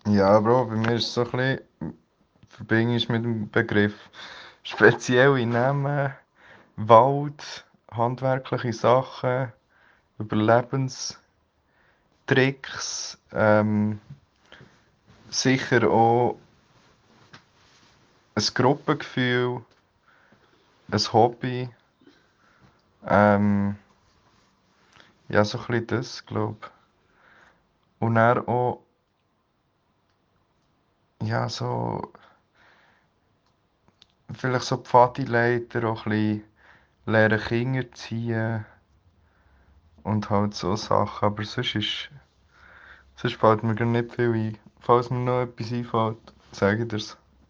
Ja, Bro, bei mir ist es so ein bisschen, verbinde ich mit dem Begriff spezielle Namen, Wald, handwerkliche Sachen, Überlebenstricks, sicher auch ein Gruppengefühl, ein Hobby, ähm, ja, so ein bisschen das, glaube ich. Und dann auch, ja, so, vielleicht so Pfadileiter, auch ein bisschen lernen Kinder ziehen und halt so Sachen, aber sonst fällt mir gar nicht viel ein. Falls mir noch etwas einfällt, sage ich dir's.